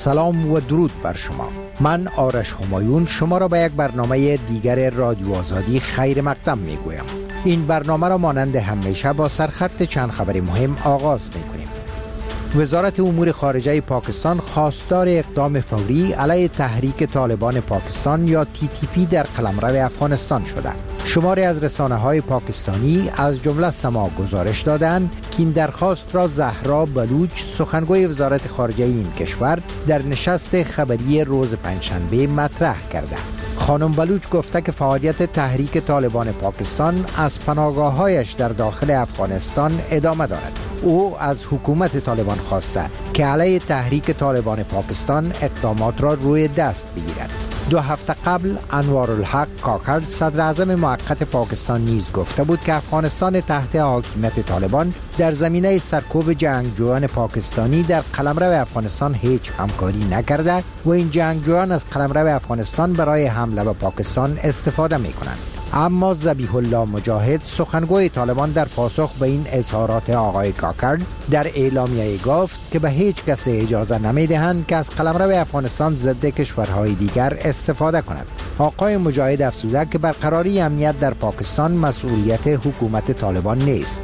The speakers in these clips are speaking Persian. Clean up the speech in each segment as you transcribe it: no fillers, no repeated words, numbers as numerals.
سلام و درود بر شما. من آرش همایون شما را به یک برنامه دیگر رادیو آزادی خیر مقدم می گویم. این برنامه را مانند همیشه با سرخط چند خبر مهم آغاز می کنیم. وزارت امور خارجه پاکستان خواستار اقدام فوری علیه تحریک طالبان پاکستان یا TTP در قلمرو افغانستان شده. شماری از رسانه‌های پاکستانی از جمله سما گزارش دادند که این درخواست را زهرا بلوچ سخنگوی وزارت خارجه این کشور در نشست خبری روز پنجشنبه مطرح کرده. خانم بلوچ گفته که فعالیت تحریک طالبان پاکستان از پناهگاه‌هایش در داخل افغانستان ادامه دارد. او از حکومت طالبان خواسته که علیه تحریک طالبان پاکستان اقدامات را روی دست بگیرد. 2 هفته قبل انوارالحق کاکر صدر اعظم موقت پاکستان نیز گفته بود که افغانستان تحت حاکمیت طالبان در زمینه سرکوب جنگجویان پاکستانی در قلمرو افغانستان هیچ همکاری نکرده و این جنگجویان از قلمرو افغانستان برای حمله به پاکستان استفاده می کنند. اما ذبیح الله مجاهد سخنگوی طالبان در پاسخ به این اظهارات آقای کاکر در اعلامیه گفت که به هیچ کس اجازه نمیدهند که از قلمرو افغانستان ضد کشورهای دیگر استفاده کند. آقای مجاهد افزوده که برقراری امنیت در پاکستان مسئولیت حکومت طالبان نیست.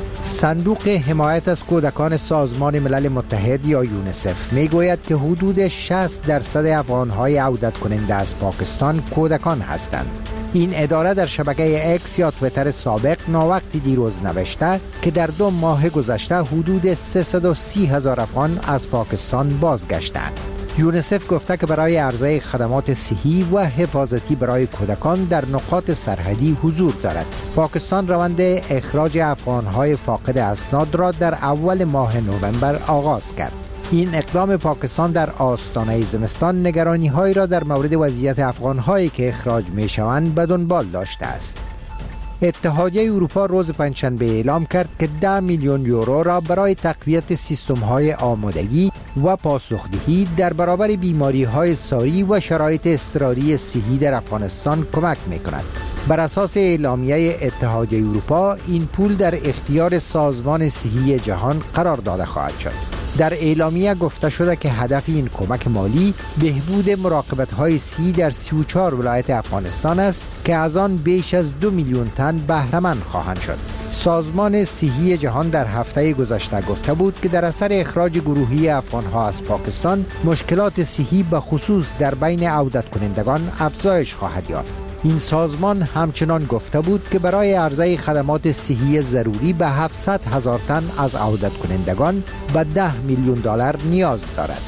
صندوق حمایت از کودکان سازمان ملل متحد یا یونیسف میگوید که حدود 60% افغان‌های عودت کننده از پاکستان کودکان هستند. این اداره در شبکه اکس یا تویتر سابق ناوقتی دیروز نوشته که در 2 ماه گذشته حدود 330,000 افغان از پاکستان بازگشتند. یونیسف گفته که برای عرضه خدمات صحی و حفاظتی برای کودکان در نقاط سرحدی حضور دارد. پاکستان روند اخراج افغان‌های فاقد اسناد را در اول ماه نوامبر آغاز کرد. این اقدام پاکستان در آستانه زمستان نگرانی‌هایی را در مورد وضعیت افغان‌هایی که اخراج می‌شوند به دنبال داشته است. اتحادیه اروپا روز پنجشنبه اعلام کرد که 10 میلیون یورو را برای تقویت سیستم‌های آمادگی و پاسخدهی در برابر بیماری‌های ساری و شرایط اضطراری صحی در افغانستان کمک می‌کند. بر اساس اعلامیه اتحادیه اروپا این پول در اختیار سازمان صحی جهان قرار داده خواهد شد. در اعلامیه گفته شده که هدف این کمک مالی بهبود مراقبت‌های صحی در 34 ولایت افغانستان است که از آن بیش از 2 میلیون تن بهره‌مند خواهند شد. سازمان صحی جهان در هفته گذشته گفته بود که در اثر اخراج گروهی افغان‌ها از پاکستان مشکلات صحی به خصوص در بین عودت کنندگان افزایش خواهد یافت. این سازمان همچنان گفته بود که برای عرضه خدمات صحی ضروری به 700,000 تن از عودت کنندگان به 10 میلیون دلار نیاز دارد.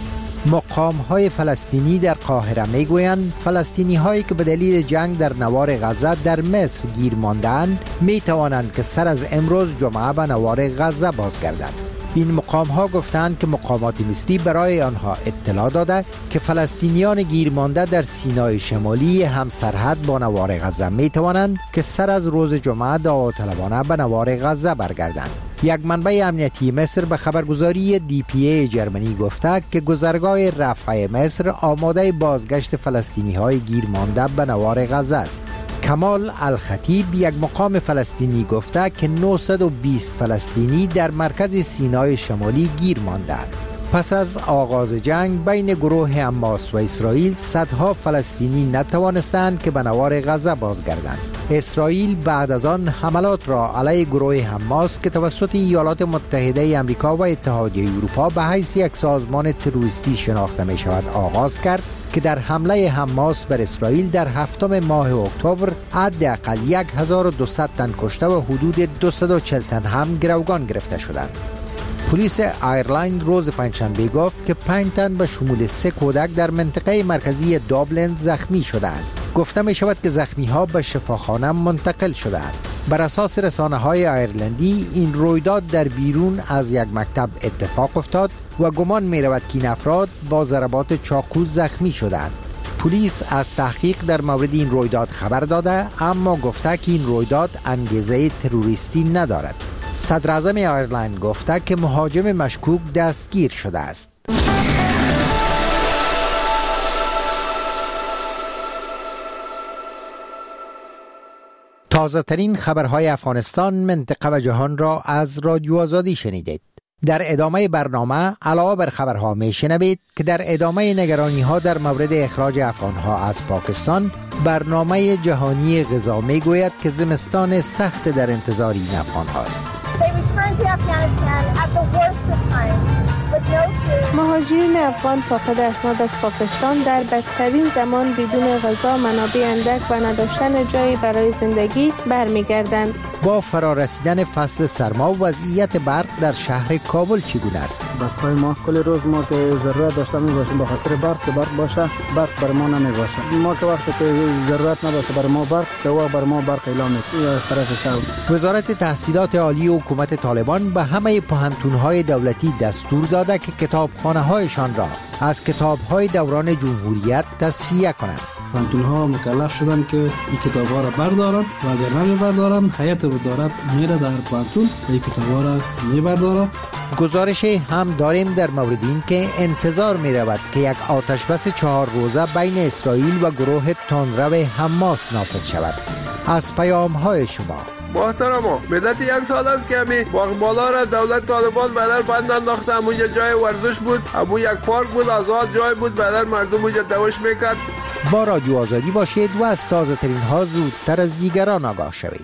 مقام‌های فلسطینی در قاهره میگویند فلسطینی‌هایی که به دلیل جنگ در نوار غزه در مصر گیر مانده‌اند می‌توانند که سر از امروز جمعه به نوار غزه بازگردند. این مقام‌ها گفتند که مقامات مصری برای آنها اطلاع داده که فلسطینیان گیرمانده در سینای شمالی همسرحد با نوار غزه می‌توانند که سر از روز جمعه دعاطلبانه به نوار غزه برگردند. یک منبع امنیتی مصر به خبرگزاری DPA جرمنی گفته که گذرگاه رفح مصر آماده بازگشت فلسطینی‌های گیرمانده به نوار غزه است. کمال الخطیب یک مقام فلسطینی گفته که 920 فلسطینی در مرکز سینای شمالی گیر ماندند. پس از آغاز جنگ بین گروه حماس و اسرائیل صدها فلسطینی نتوانستند که به نوار غزه بازگردند. اسرائیل بعد از آن حملات را علیه گروه حماس که توسط ایالات متحده آمریکا و اتحادیه اروپا به حیث یک سازمان تروریستی شناخته می شود آغاز کرد که در حمله حماس بر اسرائیل در 7 ماه اکتبر حداقل 1200 تن کشته و حدود 240 تن هم گروگان گرفته شدند. پلیس آیرلند روز پنجشنبه گفت که 5 تن به شمول 3 کودک در منطقه مرکزی دابلن زخمی شدند. گفته می شود که زخمی ها به شفاخانه منتقل شدند. بر اساس رسانه‌های آیرلندی این رویداد در بیرون از یک مکتب اتفاق افتاد و گمان می رود که این افراد با ضربات چاقو زخمی شدند. پلیس از تحقیق در مورد این رویداد خبر داده اما گفته که این رویداد انگیزه تروریستی ندارد. صدر اعظم آیرلند گفته که مهاجم مشکوک دستگیر شده است. تازه ترین خبرهای افغانستان، منطقه و جهان را از رادیو آزادی شنیدید. در ادامه برنامه علاوه بر خبرها میشنوید که در ادامه نگرانی ها در مورد اخراج افغان ها از پاکستان، برنامه جهانی غذا میگوید که زمستان سخت در انتظار این افغان هاست. مهاجرین افغان فاقد اسناد از پاکستان در بدترین زمان بدون غذا، منابع اندک و نداشتن جایی برای زندگی برمیگردند. با فرارسیدن فصل سرما، وضعیت برق در شهر کابل چگونه است؟ برقای ما کل روز ما که ضرورت داشته می باشیم به خاطر برق باشه، برق بر ما نمی باشه. ما که وقتی که ضرورت نباشه بر ما برق، که بر ما برق اعلام میکنه از طرف شهر. وزارت تحصیلات عالی حکومت طالبان به همه پوهنتون‌های دولتی دستور داده که کتابخانه‌هایشان را از کتاب‌های دوران جمهوریت تصفیه کنند. پوهنتون‌ها مکلف شدن که این کتاب‌ها را بردارن و اگر نمی‌بردارن هیئت وزارت میره در پوهنتون این کتاب‌ها را می‌برداره. گزارش هم داریم در مورد این که انتظار می رود که یک آتش بس 4 روزه بین اسرائیل و گروه تندرو حماس نافذ شود. از پیام‌های شما محترما، مدت 1 سال است که همی باغبالا را دولت طالبان بدر بند انداخته. همونجا جای ورزش بود، همون یک پارک بود، آزاد جای بود، بدر مردم اونجا دوش میکرد. با رادیو آزادی باشید و از تازه ترین ها زودتر از دیگران آگاه شوید.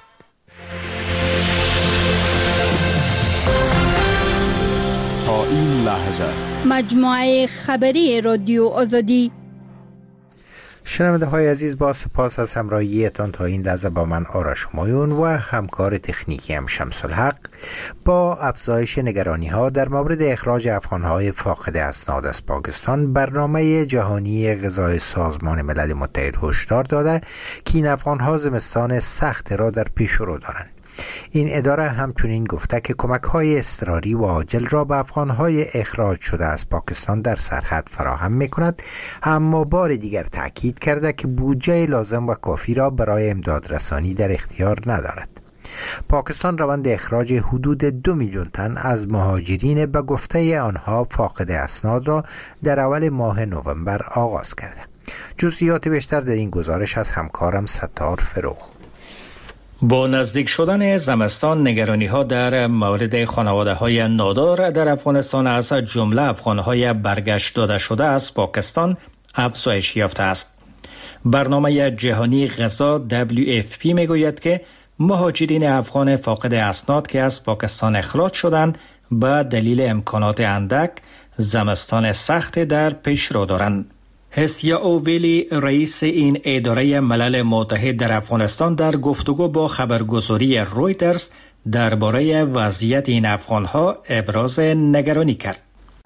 تا این لحظه مجموعه خبری رادیو آزادی. شنونده های عزیز، با سپاس از همراهیتان تا این لحظه با من آرش همایون و همکار تکنیکی هم شمس الحق. با افزایش نگرانی ها در مورد اخراج افغان های فاقد اسناد از پاکستان، برنامه جهانی غذای سازمان ملل متحد هشدار داده که این افغان ها زمستان سخت را در پیش رو دارند. این اداره همچنین گفته که کمک‌های اضطراری و عاجل را به افغان‌های اخراج شده از پاکستان در سرحد فراهم می‌کند، اما بار دیگر تأکید کرده که بودجه لازم و کافی را برای امداد رسانی در اختیار ندارد. پاکستان روند اخراج حدود 2 میلیون تن از مهاجرین به گفته آنها فاقد اسناد را در اول ماه نوامبر آغاز کرده. جزئیات بیشتر در این گزارش از همکارم ستار فروغ. با نزدیک شدن زمستان، نگرانی‌ها در مورد خانواده‌های نادار در افغانستان از جمله افغان‌های برگشت داده شده از پاکستان افزایش یافته است. برنامه جهانی غذا WFP میگوید که مهاجرین افغان فاقد اسناد که از پاکستان اخراج شدند به دلیل امکانات اندک زمستان سخت در پیش رو دارند. هسیا اوویلی، رئیس این اداره ملل متحد در افغانستان، در گفتگو با خبرگزاری رویترز درباره وضعیت این افغان‌ها ابراز نگرانی کرد.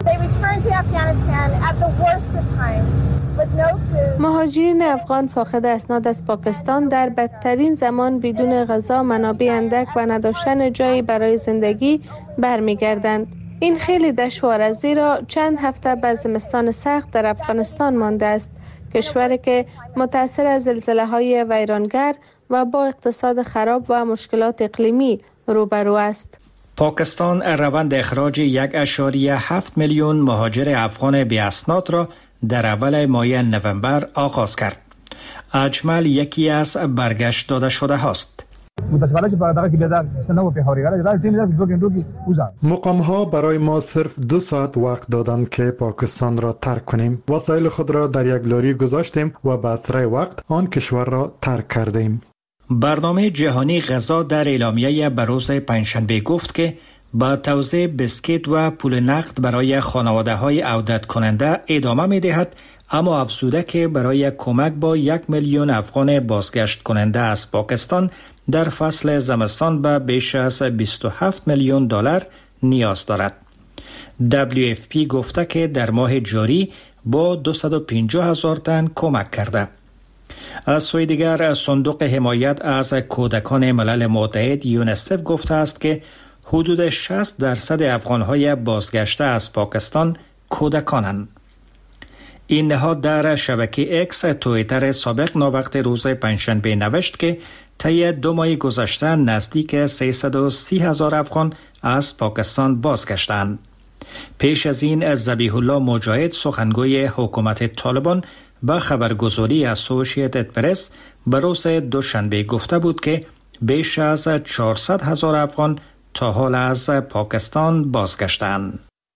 مهاجرین افغان فاقد اسناد از پاکستان در بدترین زمان بدون غذا، منابع اندک و نداشتن جایی برای زندگی برمیگردند. این خیلی دشوار است، زیرا چند هفته بعد زمستان سخت در افغانستان مانده است، کشوری که متأثر از زلزله‌های ویرانگر و با اقتصاد خراب و مشکلات اقلیمی روبرو است. پاکستان روند اخراج 1.7 میلیون مهاجر افغان بی اسناد را در اول ماه نوامبر آغاز کرد. اجمل یکی از برگشت داده شده هاست. مقام ها برای ما صرف 2 ساعت وقت دادند که پاکستان را ترک کنیم. وسایل خود را در یک لاری گذاشتیم و به اسرع وقت آن کشور را ترک کردیم. برنامه جهانی غذا در اعلامیه به روز پنجشنبه گفت که با توزیع بسکیت و پول نقد برای خانواده های عودت کننده ادامه می دهد، اما افزوده که برای کمک با 1 میلیون افغان بازگشت کننده از پاکستان در فصل زمستان به بیش از 27 میلیون دلار نیاز دارد. WFP گفته که در ماه جاری با 250,000 تن کمک کرده. از سوی دیگر صندوق حمایت از کودکان ملل متحد یونیسف گفته است که حدود 60% افغان‌های بازگشته از پاکستان کودکانند. این نهاد در شبکه اکس توییتر سابق ناوقت روز پنجشنبه نوشت که طی 2 ماه گذشته نزدیک 330,000 افغان از پاکستان بازگشتند. پیش از این ذبیح الله مجاهد، سخنگوی حکومت طالبان، با خبرگزاری اسوسییتد پرس به روز دوشنبه گفته بود که بیش از 400,000 افغان تا حال از پاکستان بازگشتند.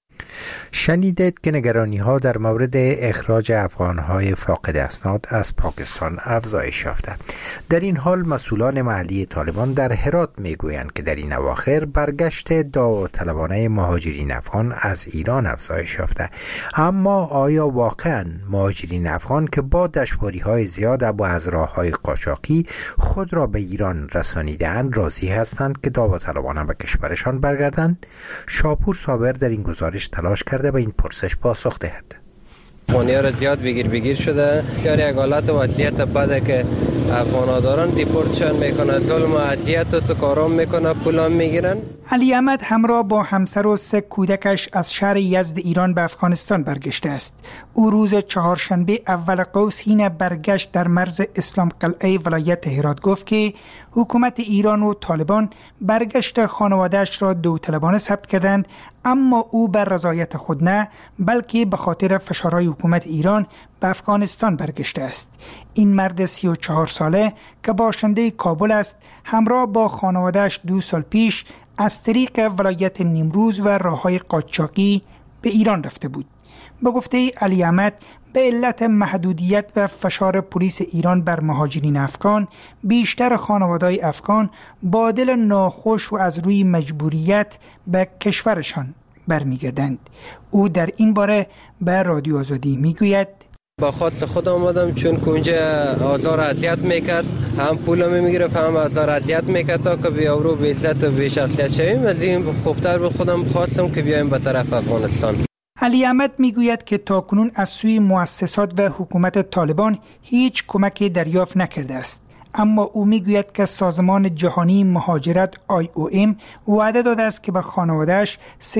شنیدید که نگرانی ها در مورد اخراج افغان های فاقد اسناد از پاکستان افزایش یافته. در این حال مسئولان محلی طالبان در هرات میگویند که در این اواخر برگشت داوطلبانه مهاجرین افغان از ایران افزایش یافته. اما آیا واقعا مهاجرین افغان که با دشواری های زیاد و از راه های قاچاقی خود را به ایران رسانیده‌اند راضی هستند که داوطلبانه به کشورشان برگردند؟ شاپور صابر در این گزارش تلاش کرده به این پرسش پاسخ دهد. افغانی‌ها را زیاد بگیر شده. بسیار یک حالت وضعیت بده که افغان‌ها دارن دیپورتشن میکنن، ظلم و اذیت و کارام میکنن، پولام میگیرن. علی احمد همراه با همسر و 3 کودکش از شهر یزد ایران به افغانستان برگشته است. او روز چهارشنبه اول قوس حین برگشت در مرز اسلام قلعه ولایت هرات گفت که حکومت ایران و طالبان برگشت خانواده‌اش را داوطلبانه ثبت کردند، اما او بر رضایت خود نه، بلکه به خاطر فشارهای حکومت ایران به افغانستان برگشته است. این مرد 34 ساله که باشنده کابل است، همراه با خانواده‌اش 2 سال پیش از طریق ولایت نیمروز و راه‌های قاچاقی به ایران رفته بود. به گفته علی احمد، به علت محدودیت و فشار پلیس ایران بر مهاجرین افغان، بیشتر خانواده‌های افغان با دل ناخوش و از روی مجبوریت به کشورشان برمیگردند. او در این باره به رادیو آزادی میگوید: با خواست خود آمدم، چون که اونجا آزار اذیت میکرد، هم پول میگرفت هم آزار اذیت میکرد، تا که بیاورو به عزت و به شخصیت شویم. از این خوبتر به خودم خواستم که بیایم به طرف افغانستان. علی احمد میگوید که تاکنون از سوی مؤسسات و حکومت طالبان هیچ کمکی دریافت نکرده است، اما او میگوید که سازمان جهانی مهاجرت IOM وعده داده است که به خانواده‌اش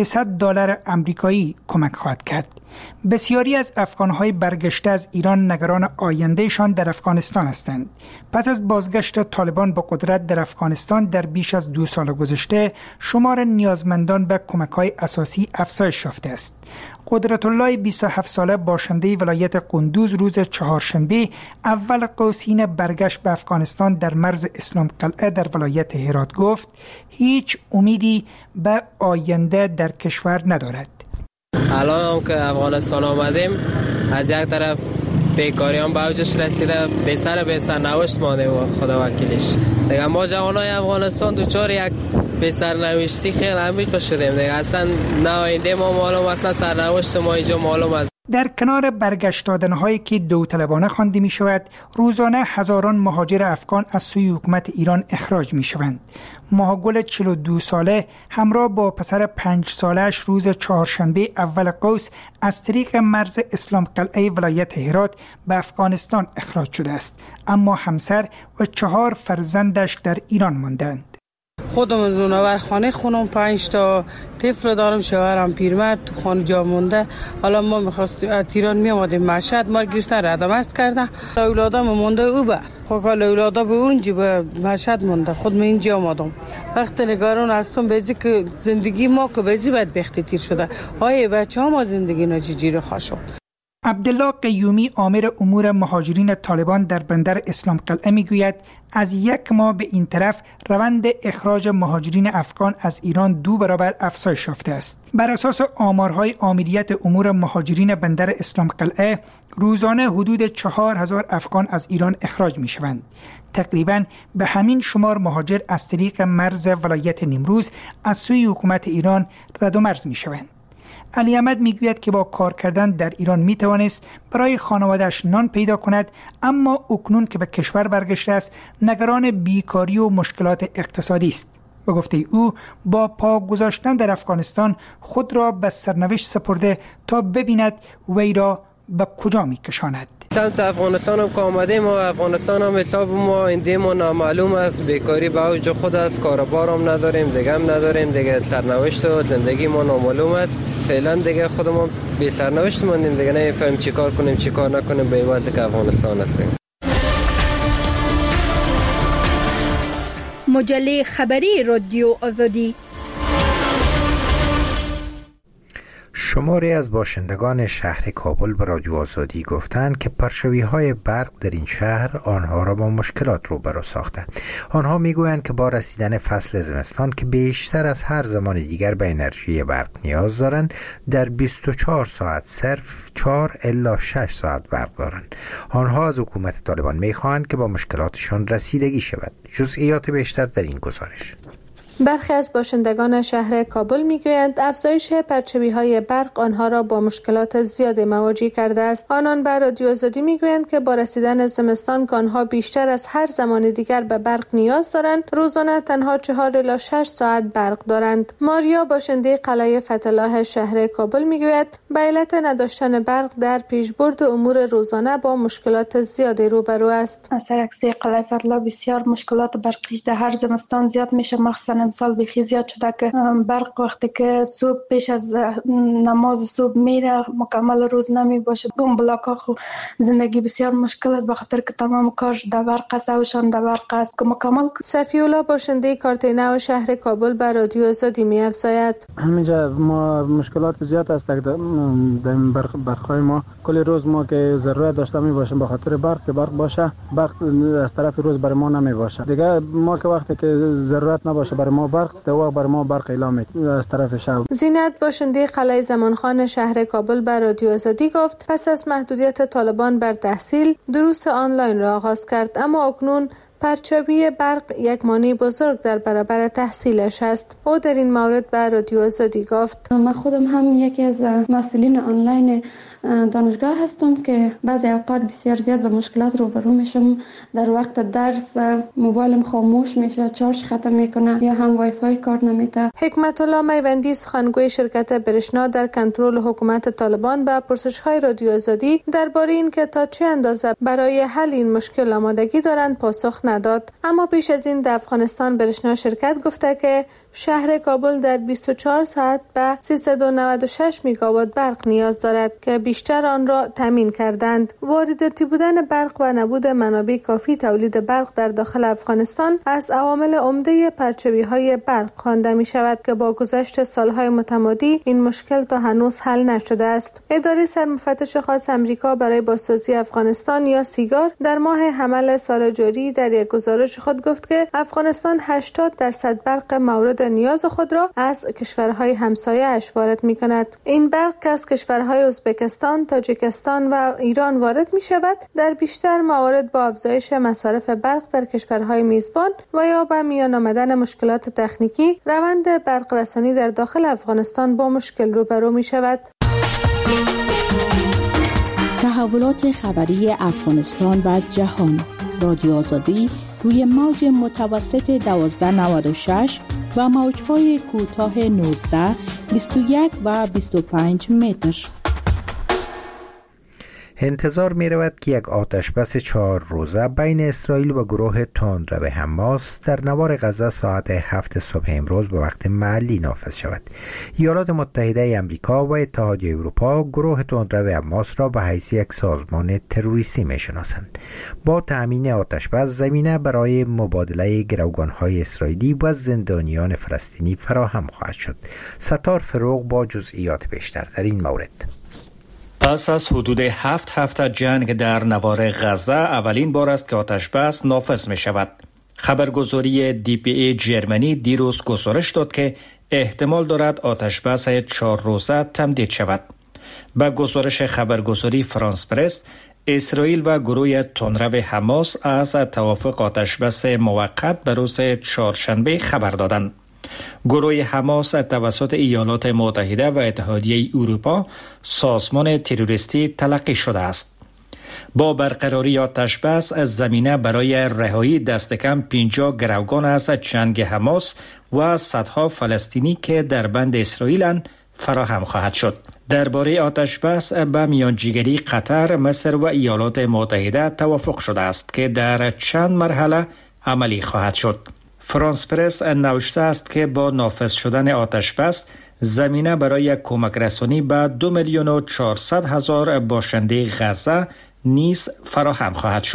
$300 آمریکایی کمک خواهد کرد. بسیاری از افغان‌های برگشته از ایران نگران آیندهشان در افغانستان هستند. پس از بازگشت طالبان به قدرت در افغانستان در بیش از 2 سال گذشته، شمار نیازمندان به کمک‌های اساسی افزایش یافته است. قدرت الله 27 ساله باشنده ولایت قندوز روز چهارشنبه اول قوسین برگشت به افغانستان در مرز اسلام قلعه در ولایت هرات گفت هیچ امیدی به آینده در کشور ندارد. الان هم که افغانستان آمدیم، از یک طرف بیکاری هم به اوجش رسیده، به سر نوشت مانده و خدا وکیلش. دیگه ما جوانای افغانستان دوچار یک به سرنوشتی خیلی عمیق شدیم. دیگه اصلا نه آینده ما معلوم است، نه سرنوشت ما اینجا معلوم است. در کنار برگشت دادن‌هایی که داوطلبانه خوانده می‌شود، روزانه هزاران مهاجر افغان از سوی حکومت ایران اخراج می‌شوند. ماهگل 42 ساله همراه با پسر 5 سالش روز چهارشنبه اول قوس از طریق مرز اسلام قلعه ولایت هرات به افغانستان اخراج شده است، اما همسر و 4 فرزندش در ایران ماندند. خودم زونور خانه خونم 5 تا طفل دارم، شوهرم پیرمرد تو خانه جا مونده. حالا ما می‌خواستیم از ایران میامدیم مشهد، ما گرفتن ردم است کرده، اولادم مونده او بر خاکال اولادا به اونجا به مشهد مونده، خود من اینجا آمدم. وقت نگران هستم بیزی که زندگی ما که بیزی باید بختیر شده، های بچه ها ما زندگی ناجیجی خواهد شد. عبدالله قیومی آمر امور مهاجرین طالبان در بندر اسلام قلعه میگوید از 1 ماه به این طرف روند اخراج مهاجرین افغان از ایران 2 برابر افزایش یافته است. بر اساس آمارهای آمریت امور مهاجرین بندر اسلام قلعه، روزانه حدود 4000 افغان از ایران اخراج می شوند. تقریباً به همین شمار مهاجر از طریق مرز ولایت نیمروز از سوی حکومت ایران رد و مرز می شوند. علی احمد میگوید که با کار کردن در ایران میتوانست برای خانواده‌اش نان پیدا کند، اما اکنون که به کشور برگشته است نگران بیکاری و مشکلات اقتصادی است. به گفته او با پا گذاشتن در افغانستان خود را به سرنوشت سپرده تا ببیند وی را به کجا میکشاند. سمت افغانستان هم که آمدیم و افغانستان هم حساب ما ایندیم و نامعلوم است، بیکاری به اوج خود است، کاربار هم نداریم، دیگه هم نداریم، دیگه سرنوشت و زندگی ما نامعلوم است. فعلا دیگه خودمون بی سرنوشت موندیم، دیگه نمیفهمیم چی کار کنیم چی کار نکنیم، به وضعی که افغانستان هستیم. مجله خبری رادیو آزادی. شماری از باشندگان شهر کابل به رادیو آزادی گفتند که پرچوی‌های برق در این شهر آنها را با مشکلات روبرو ساخته. آنها میگویند که با رسیدن فصل زمستان که بیشتر از هر زمان دیگر به انرژی برق نیاز دارند، در 24 ساعت صرف 4 الی 6 ساعت برق دارند. آنها از حکومت طالبان میخواهند که با مشکلاتشان رسیدگی شود. جزئیات بیشتر در این گزارش. برخی از باشندگان شهر کابل میگویند افزایش پرچوی‌های برق آنها را با مشکلات زیاد مواجه کرده است. آنان بر رادیو آزادی میگویند که با رسیدن زمستان که آنها بیشتر از هر زمان دیگر به برق نیاز دارند، روزانه تنها 4 الی 6 ساعت برق دارند. ماریا باشنده قلعه فتح‌الله شهر کابل میگوید به علت نداشتن برق در پیشبرد امور روزانه با مشکلات زیادی روبرو است. سرکسی قلعه فتح‌الله بسیار مشکلات برقی در هر زمستان زیاد میشه، مخصوصا امسال بخی زیاد شده که برق وقتی که صبح پیش از نماز صبح میره مکمل روز نمی باشه. اون بلاک ها زندگی بسیار مشکل است بخاطر که تمام کارش در برق است و شان در برق است که مکمل. صفی‌الله باشنده کارت نو شهر کابل بر رادیو آزادی می‌افزاید همینجا ما مشکلات زیاد است در برق‌های ما. کل روز ما که ضرورت داشته می باشیم بخاطر برق که برق باشه، برق از طرف روز برای ما نمی باشه. دیگه ما که وقتی که ضرورت نباشه برای ما برق دوا بر ما برق اعلام از طرف شب. زینت باشنده قلعه زمانخان شهر کابل بر رادیو آزادی گفت پس از محدودیت طالبان بر تحصیل دروس آنلاین را آغاز کرد، اما اکنون پرچاوی برق یک مانع بزرگ در برابر تحصیلش است. او در این مورد بر رادیو آزادی گفت من خودم هم یکی از مسئولین آنلاین دانشگاه هستم که بعضی اوقات بسیار زیاد به مشکلات روبرو میشم. در وقت درس موبایلم خاموش میشه، چارج ختم میکنه یا هم وای فای کار نمیده. حکمت الله میوندی سخنگوی شرکت برشنا در کنترل حکومت طالبان به پرسش‌های رادیو آزادی درباره این که تا چه اندازه برای حل این مشکل آمادگی دارند پاسخ نداد. اما پیش از این در افغانستان برشنا شرکت گفته که شهر کابل در 24 ساعت به 396 میگاوات برق نیاز دارد که بیشتر آن را تامین کردند. وارداتی بودن برق و نبود منابع کافی تولید برق در داخل افغانستان از عوامل عمده پرچوی‌های برق خوانده می شود که با گذشت سالهای متمادی این مشکل تا هنوز حل نشده است. اداره سرمفتش خاص امریکا برای بازسازی افغانستان یا سیگار در ماه حمل سال جاری در یک گزارش خود گفت که افغانستان 80% برق مورد نیاز خود را از کشورهای همسایه اش وارد می کند. این برق از کشورهای ازبکستان، تاجیکستان و ایران وارد می شود. در بیشتر موارد با افزایش مصارف برق در کشورهای میزبان و یا با میان آمدن مشکلات تکنیکی روند برق رسانی در داخل افغانستان با مشکل روبرو می شود. تحولات خبری افغانستان و جهان. رادیو آزادی روی موج متوسط 1296 و موج‌های کوتاه 19، 21 و 25 متر. انتظار می رود که یک آتشبس 4 روزه بین اسرائیل و گروه تندرو حماس در نوار غزه ساعت 7 صبح امروز به وقت محلی نافذ شود. ایالات متحده آمریکا و اتحادیه اروپا گروه تندرو حماس را به حیث یک سازمان تروریستی می شناسند. با تأمین آتشبس زمینه برای مبادله گروگان‌های اسرائیلی و زندانیان فلسطینی فراهم خواهد شد. ستار فروغ با جزئیات بیشتر در این مورد. پس از حدود 7 هفته جنگ در نوار غزه اولین بار است که آتشبس نافذ می شود. خبرگزاری DPA جرمنی دیروز گزارش داد که احتمال دارد آتشبس 4 روزه تمدید شود. با گزارش خبرگزاری فرانس پرس، اسرائیل و گروه تندرو حماس از توافق آتشبس موقت به روز چهارشنبه خبر دادند. گروه حماس توسط ایالات متحده و اتحادیه اروپا سازمان تروریستی تلقی شده است. با برقراری آتشبس از زمینه برای رهایی دست کم 50 گروگان از جنگ حماس و صدها فلسطینی که در بند اسرائیلند فراهم خواهد شد. درباره آتشبس به میانجیگری قطر، مصر و ایالات متحده توافق شده است که در چند مرحله عملی خواهد شد. فرانس پرس نوشته است که با نافذ شدن آتشبس زمینه برای کمک رسانی به 2,400,000 باشنده غزه نیز فراهم خواهد شد.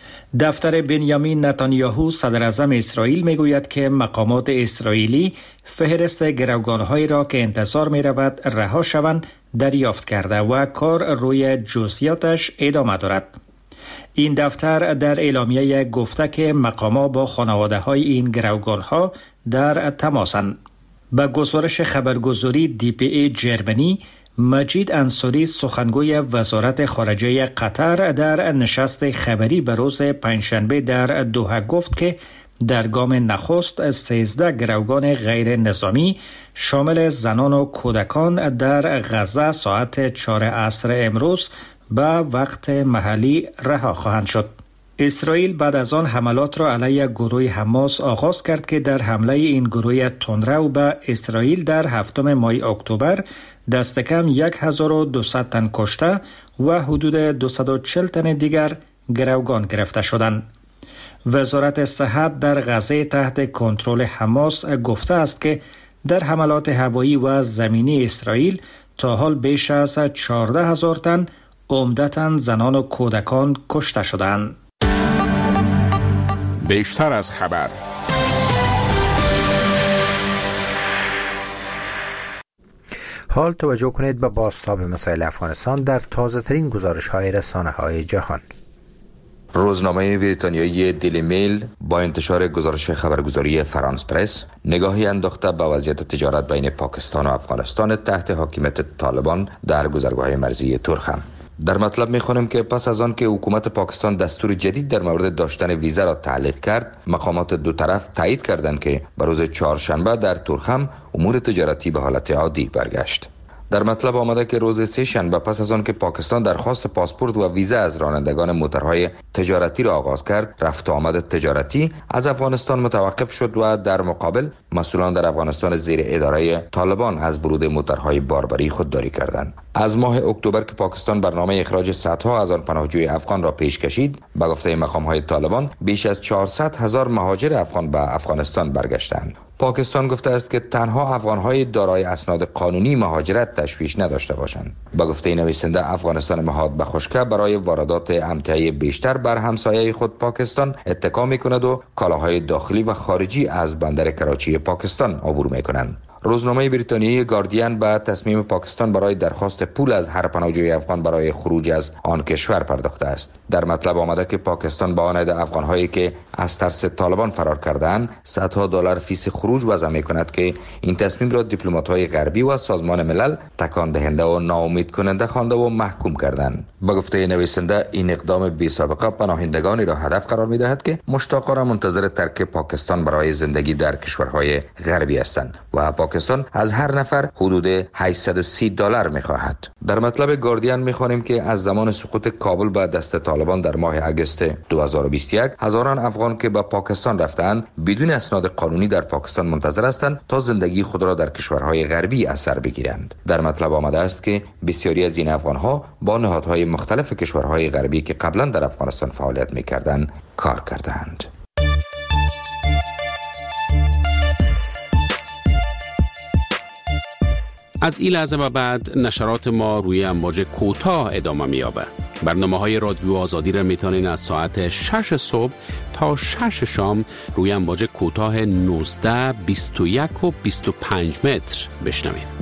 دفتر بنیامین نتانیاهو صدر اعظم اسرائیل میگوید که مقامات اسرائیلی فهرست گروگان‌هایی را که انتظار می‌رود رها شوند دریافت کرده و کار روی جزئیاتش ادامه دارد. این دفتر در اعلامیه گفته که مقامات با خانواده‌های این گروگان‌ها در تماسند. به گزارش خبرگزاری DPA جرمنی، مجید انصاری سخنگوی وزارت خارجه قطر در نشست خبری به روز پنجشنبه در دوحه گفت که در گام نخست 13 گروگان غیر نظامی شامل زنان و کودکان در غزه ساعت 4 عصر امروز به وقت محلی رها خواهند شد. اسرائیل بعد از آن حملات را علیه گروه حماس آغاز کرد که در حمله این گروه تندرو به اسرائیل در 7 ماه اکتبر دست کم 1200 تن کشته و حدود 240 تن دیگر گروگان گرفته شدند. وزارت صحت در غزه تحت کنترل حماس گفته است که در حملات هوایی و زمینی اسرائیل تا حال بیش از 14,000 تن عمدتاً زنان و کودکان کشته شدند. بیشتر از خبر. حال توجه کنید به بازتاب مسائل افغانستان در تازه ترین گزارش های رسانه های جهان. روزنامه بریتانیایی دیلی میل با انتشار گزارش خبرگزاری فرانس پرس نگاهی انداخته به وضعیت تجارت بین پاکستان و افغانستان تحت حاکمیت طالبان در گذرگاه‌های مرزی ترخم. در مطلب می‌خوانیم که پس از آن که حکومت پاکستان دستور جدید در مورد داشتن ویزا را تعلیق کرد، مقامات دو طرف تایید کردند که به روز چهارشنبه در ترخم امور تجارتی به حالت عادی برگشت. در مطلب آمده که روز سه شنبه پس از آن که پاکستان درخواست پاسپورت و ویزا از رانندگان موتورهای تجارتی را آغاز کرد، رفت و آمد تجارتی از افغانستان متوقف شد و در مقابل مسئولان در افغانستان زیر اداره طالبان از ورود موتورهای باربری خودداری کردند. از ماه اکتبر که پاکستان برنامه اخراج صدها هزار پناهجوی افغان را پیش کشید، به گفته مقام‌های طالبان بیش از 400,000 مهاجر افغان به افغانستان برگشتند. پاکستان گفته است که تنها افغان‌های دارای اسناد قانونی مهاجرت تشویش نداشته باشند. به گفته نویسنده، افغانستان مهاد به خشکه برای واردات امتیاز بیشتر بر همسایه خود پاکستان اتکا می‌کند و کالاهای داخلی و خارجی از بندر کراچی پاکستان عبور می‌کنند. روزنامه بریتانیایی گاردین به تصمیم پاکستان برای درخواست پول از هر پناهجوی افغان برای خروج از آن کشور پرداخته است. در مطلب آمده که پاکستان با آن افغان‌هایی که از ترس طالبان فرار کردند صدها دلار فیس خروج وضع می‌کند که این تصمیم را دیپلمات‌های غربی و سازمان ملل تکان دهنده و ناامید کننده خوانده و محکوم کردند. به گفته نویسنده، این اقدام بی سابقه پناهندگانی را هدف قرار می‌دهد که مشتاقانه منتظر ترک پاکستان برای زندگی در کشورهای غربی هستند و پاکستان از هر نفر حدود 830 دلار می‌خواهد. در مطلب گاردین می‌خوانیم که از زمان سقوط کابل به دست طالبان در ماه اگست 2021 هزاران افغان که به پاکستان رفتند بدون اسناد قانونی در پاکستان منتظر هستند تا زندگی خود را در کشورهای غربی از سر بگیرند. در مطلب آمده است که بسیاری از این افغان‌ها با نهادهای مختلف کشورهای غربی که قبلا در افغانستان فعالیت می‌کردند کار کردند. از این لحظه و بعد نشرات ما روی امواج کوتاه ادامه می‌یابد. برنامه‌های رادیو آزادی را می‌تونین از ساعت 6 صبح تا 6 شام روی امواج کوتاه 19، 21 و 25 متر بشنوید.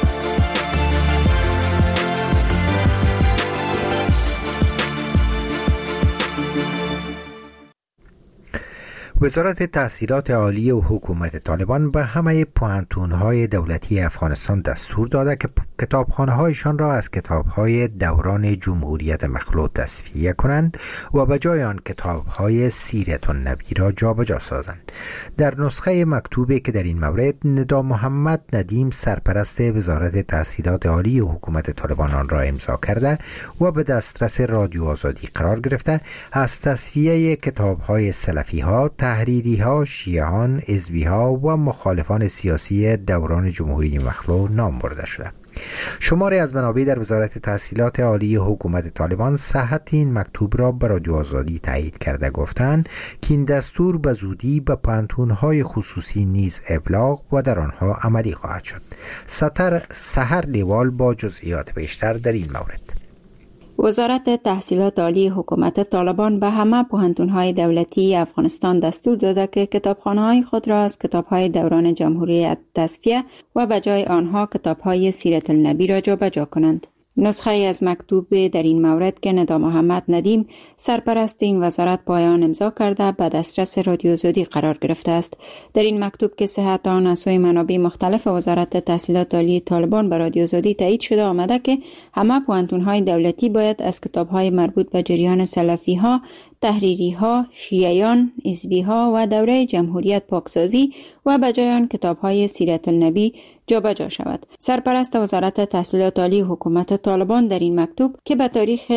وزارت تحصیلات عالی و حکومت طالبان به همه پوهنتون‌های دولتی افغانستان دستور داده که کتابخانه‌هایشان را از کتاب‌های دوران جمهوریت مخلوع تصفیه کنند و به جای آن کتاب‌های سیرت النبی را جابجا سازند. در نسخه مکتوبی که در این مورد ندا محمد ندیم سرپرست وزارت تحصیلات عالی و حکومت طالبان آن را امضا کرده و به دسترس رادیو آزادی قرار گرفته، از تصفیه کتاب‌های سلفی‌ها، تحریری‌ها، شیعیان، حزبی‌ها و مخالفان سیاسی دوران جمهوری مخلوع نام برده شده. شماری از منابع در وزارت تحصیلات عالی حکومت طالبان صحت این مکتوب را به رادیو آزادی تایید کرده گفتند که این دستور به زودی به پوهنتون‌های خصوصی نیز ابلاغ و در آنها عملی خواهد شد. سحر لیوال با جزئیات بیشتر در این مورد. وزارت تحصیلات عالی حکومت طالبان به همه پوهنتون‌های دولتی افغانستان دستور داده که کتابخانه‌های خود را از کتاب‌های دوران جمهوری تصفیه و به جای آنها کتاب‌های سیرت النبی را جابجا کنند. نسخه از مکتوب در این مورد که ندا محمد ندیم سرپرست این وزارت پایان امضا کرده به دسترس رادیو آزادی قرار گرفته است. در این مکتوب که صحت آن از سوی منابع مختلف وزارت تحصیلات عالی طالبان به رادیو آزادی تایید شده آمده که همه پوهنتون‌های دولتی باید از کتاب‌های مربوط به جریان سلفی‌ها، تحریری‌ها، شیعیان، حزبی‌ها و دوره جمهوریت پاکسازی و به جای آن کتاب‌های سیرت النبی جابجا شود. سرپرست وزارت تحصیلات عالی حکومت طالبان در این مکتوب که به تاریخ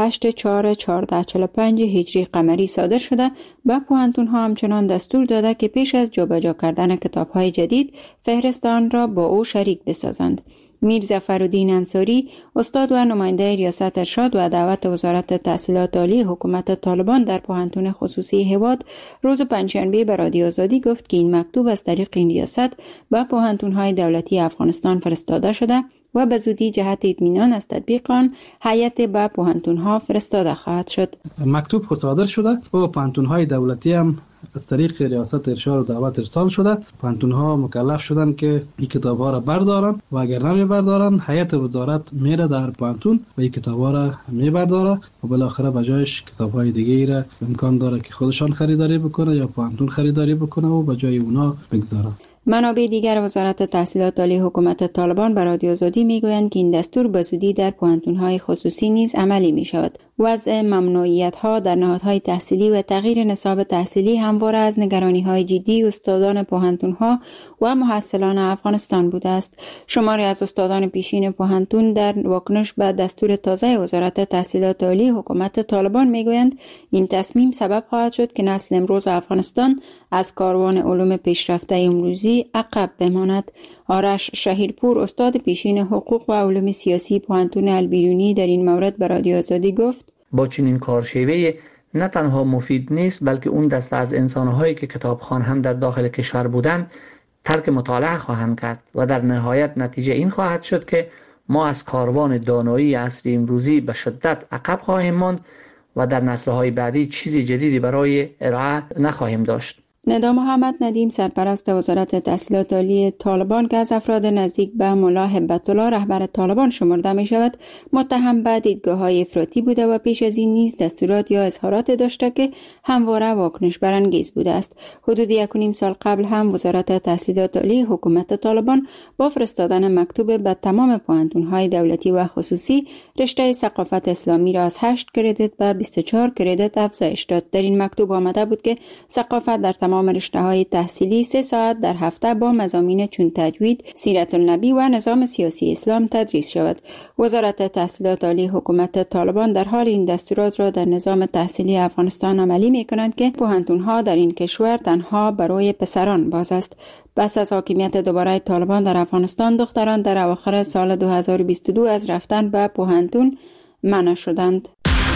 28/4/1445 هجری قمری صادر شده به پوهنتون‌ها همچنان دستور داده که پیش از جابجا کردن کتاب‌های جدید فهرست آن را با او شریک بسازند. میر ظفرالدین انصاری، استاد و نماینده ریاست ارشاد و دعوت وزارت تحصیلات عالی حکومت طالبان در پوهنتون خصوصی هواد روز پنجشنبه به رادیو آزادی گفت که این مکتوب از طریق این ریاست به پوهنتون‌های دولتی افغانستان فرستاده شده و به زودی جهت اطمینان از تطبیق آن هیئت به پوهنتون‌ها فرستاده خواهد شد. مکتوب خود صادر شده و پوهنتون‌های دولتی هم از طریق ریاست ارشاد و دعوت ارسال شده. پوهنتون‌ها مکلف شدن که این کتاب‌ها را بردارن و اگر نمی بردارن هیئت وزارت میره در پوهنتون و این کتاب‌ها را میبرداره و بالاخره به جایش کتاب‌های دیگه‌ای را امکان داره که خودشان خریداری بکنه یا پوهنتون خریداری بکنه و به جای اونا بگذاره. منابع دیگر وزارت تحصیلات عالی حکومت طالبان به رادیو آزادی میگویند که این دستور به زودی در پوهنتون‌های خصوصی نیز عملی می شود. وضع ممنوعیت‌ها در نهادهای تحصیلی و تغییر نصاب تحصیلی همواره از نگرانی‌های جدی استادان پوهنتون‌ها و محصلان افغانستان بوده است. شماری از استادان پیشین پوهنتون در واکنش به دستور تازه وزارت تحصیلات عالی حکومت طالبان میگویند این تصمیم سبب خواهد شد که نسل امروز افغانستان از کاروان علوم پیشرفته امروزی عقب بماند. آرش شهیرپور، استاد پیشین حقوق و علوم سیاسی پوهنتون البیرونی در این مورد به رادیو آزادی گفت: با چنین کارشیوه نه تنها مفید نیست بلکه اون دسته از انسان‌هایی که کتابخوان هم در داخل کشور بودند ترک مطالعه خواهند کرد و در نهایت نتیجه این خواهد شد که ما از کاروان دانایی عصر امروزی به شدت عقب خواهیم ماند و در نسل‌های بعدی چیزی جدیدی برای ارائه نخواهیم داشت. ندا محمد ندیم، سرپرست وزارت تحصیلات عالی طالبان که از افراد نزدیک به ملا هبت الله رهبر طالبان شمرده می شود، متهم به دیدگاه‌های افراطی بوده و پیش از این نیز دستورات یا اظهارات داشته که همواره واکنش برانگیز بوده است. حدود 1.5 سال قبل هم وزارت تحصیلات عالی حکومت طالبان با فرستادن مکتوب به تمام پوهنتون‌های دولتی و خصوصی رشته ثقافت اسلامی را از 8 کردیت به 24 کردیت افزایش داد. در این مکتوب آمده بود که ثقافت در تمام رشته‌های تحصیلی 3 ساعت در هفته با مضامین چون تجوید، سیرت النبی و نظام سیاسی اسلام تدریس شود. وزارت تحصیلات عالی حکومت طالبان در حال این دستورات را در نظام تحصیلی افغانستان عملی می‌کنند که پوهنتون‌ها در این کشور تنها برای پسران باز است. پس از حاکمیت دوباره طالبان در افغانستان، دختران در اواخر سال 2022 از رفتن به پوهنتون منع شدند.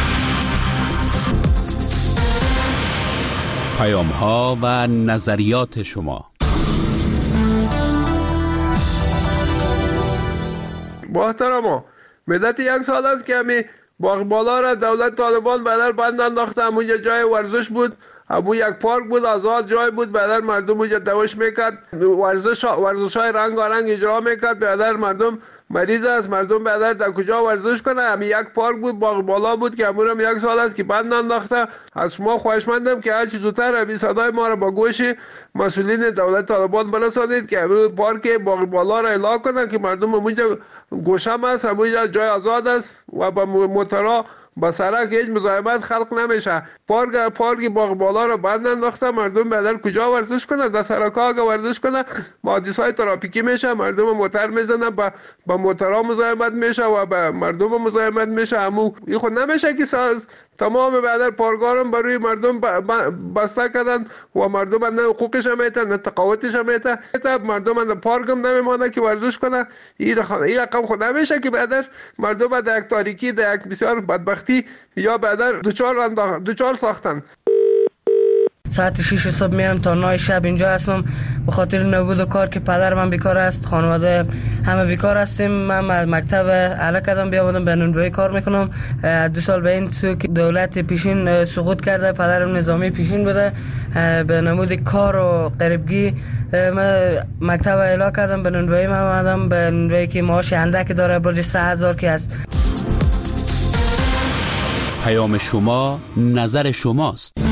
پیام‌ها و نظریات شما. با احترام، مدت 1 سال است که همی باغبالا را دولت طالبان بدر بند انداخته. اونجا جای ورزش بود، ابو یک پارک بود، آزاد جای بود، بدر مردم اونجا دوش میکرد، ورزش‌های رنگارنگ اجرا میکرد. بدر مردم مریض است، مردم بدر در کجا ورزش کنه؟ همین یک پارک بود، باغبالا بود که امورم 1 سال است که بند انداخته. از شما خواهشمندم که هر چه زودتر همین صدای ما را با گوش مسئولین دولت طالبان برسانید که همین پارک باغبالا را اعلام کنن که مردم اونجا گوشم است، اونجا جای آزاد است و با موتورا با سرک هیچ مزاحمت خلق نمیشه. پارک باغبالا رو بند انداخته، مردم بدر کجا ورزش کنه؟ در سرک‌ها اگه ورزش کنه حادثه‌های ترافیکی میشه، مردم موتور میزنه، با موتورا مزاحمت میشه و با مردم مزاحمت میشه. این خود نمیشه که تمام بدر پارکارم برای مردم بسته کردن و مردم نه حقوقش میتن نه تقاوتش میتن. مردم در پارکم نمیمانه که ورزش کنه. این رقم خود نمیشه که بدر مردم در یک تاریکی، در یک بسیار بدبختی یا بدر دوچار ساختن. ساعت 6 صبح میام تا 9 شب اینجا هستم. به خاطر نبود کار که پدر من بیکار است، خانواده همه بیکار هستیم. من مکتب اعلی کردم بیامدم به نونوایی کار میکنم. 2 سال به این سو که دولت پیشین سقوط کرده، پدرم نظامی پیشین بوده، به نمود کار و غریبگی من مکتب اعلی کردم، به نونوایی من آمدم، به نونوایی که معاش اندک داره، برج 3000 که است. پیام شما نظر شماست.